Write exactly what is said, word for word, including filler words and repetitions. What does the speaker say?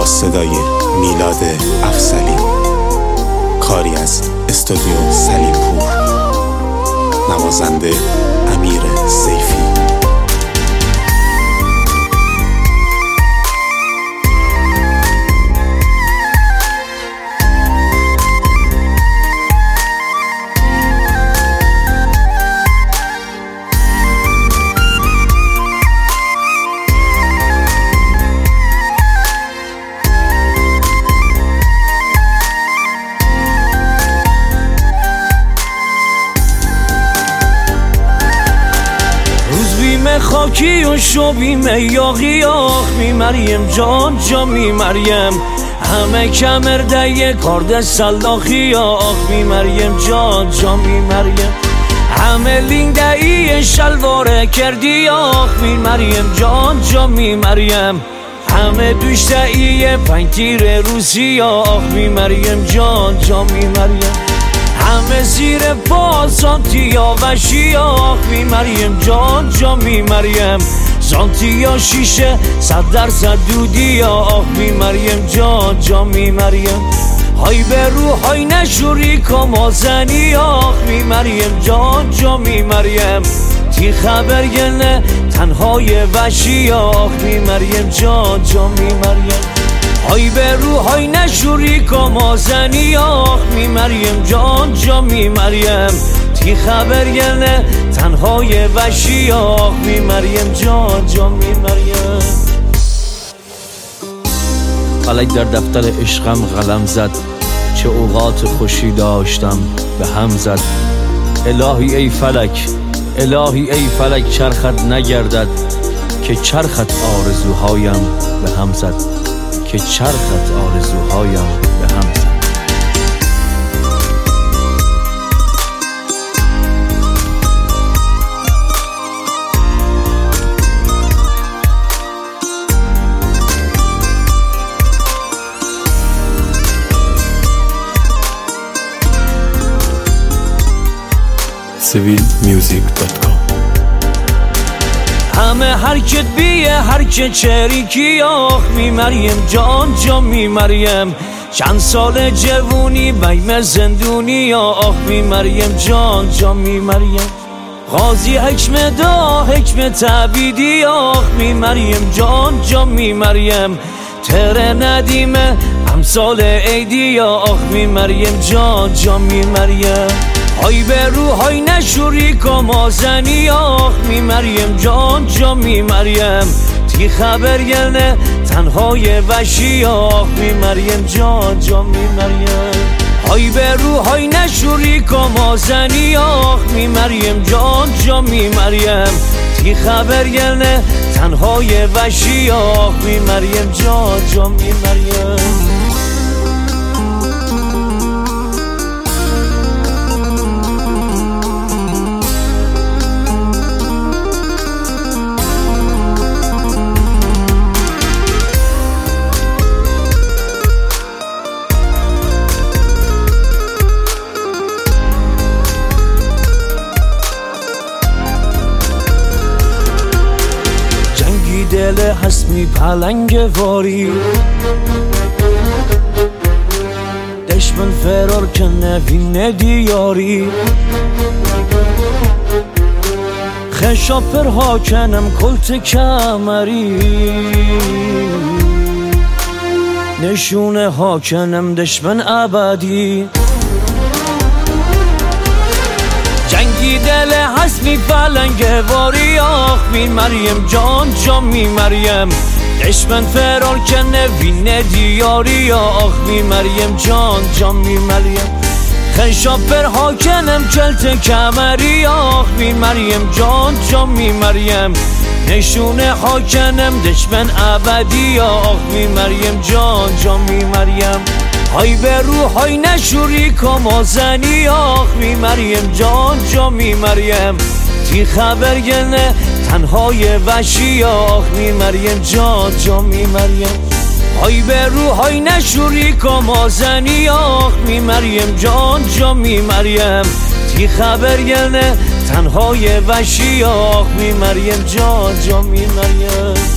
صدای میلاد افضلی، کاری از استودیو سلیم پور، نوازنده امیر سیفی. خاکی و شبیمه یاقی آخ می مریم جان جا می مریم همه کمرده کارد سلاخی آخ می مریم جان جا می مریم همه لینده ای شلواره کردی آخ می مریم جان جا می مریم همه دوشته ای پنکیر روسی آخ می مریم جان جا می مریم همه زیر پا سانتیا و شیاخ می مریم جان جا می مریم سانتیا شیشه صد درصد دودی آخ می مریم جان جا می مریم های به رو های نشوری کمازنی آخ می مریم جان جا می مریم تی خبر گنه تنهای وشی آخ می مریم جان جا می مریم های به رو های نشوری کمازنی آخ می مریم جان جا می مریم تی خبر گنه تنهای وشی آخ می مریم جان جا می مریم. فلک در دفتر عشقم قلم زد، چه اوقات خوشی داشتم به هم زد. الهی ای فلک، الهی ای فلک چرخت نگردد که چرخت آرزوهایم به هم زد، که چرخت آرزوهایم به هم زد. سیویل میوزیک دات کام. همه حرکت بیه حرکت چریکی آخ می مریم جان جا می مریم چند سال جوونی بیم زندونی آخ می مریم جان جا می مریم غازی حکم دا حکم تعبیدی آخ می مریم جان جا می مریم تره ندیمه امثال عیدی آخ می مریم جان جا می مریم های به رو های نشوری کمازنی آخ می مریم جان جا می مریم تی خبر گلنه تنهای وشی آخ می مریم جان جا می مریم های به رو های نشوری کمازنی آخ می مریم جان جا می مریم تی خبر گلنه تنهای وشی آخ می مریم جان جا می مریم. دل هست می پلنگ واری دشمن فرار که نوینه دیاری خشا پر حاکنم کلت کمری نشونه حاکنم دشمن ابدی جنگی دل هست می پلنگ واری آخ می مریم جان جا می مریم دشمن فرار که نوینه دیاری آخ می مریم جان جا می مریم خشا پر حاکنم کلت کمری آخ می مریم جان جا می مریم نشونه حاکنم دشمن ابدی آخ می مریم جان جا می مریم های به رو های نشوری کمازنی آخ می مریم جان جا می مریم تی خبر گلنه تنهای وشی آخ می مریم جان جا می مریم های به رو های نشوری کمازنی آخ می مریم جان جا می مریم تی خبر گلنه تنهای وشی آخ می مریم جان جا می مریم.